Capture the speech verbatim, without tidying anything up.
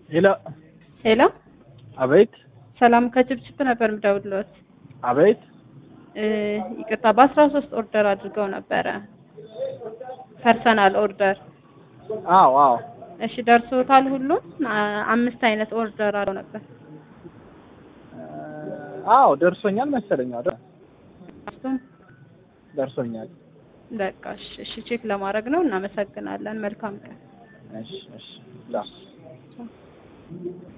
ሄሎ ሄሎ አቤት ሰላም ከጭብጭብ ነበር ምደውልሎት አቤት እ ይቅርታ በ13 ኦርደር አድርገው ነበረ ፐርሰናል ኦርደር አዎ አዎ እሺ ደርሶታል ሁሉም አምስት አይነት ኦርደር አለው ነበር አዎ ደርሶኛል መሰለኝ አይደል አስቱም ደርሶኛል በቃ እሺ ቼክ ለማድረግ ነው እናመሰግናለን መልካም ቀን እሺ እሺ ላ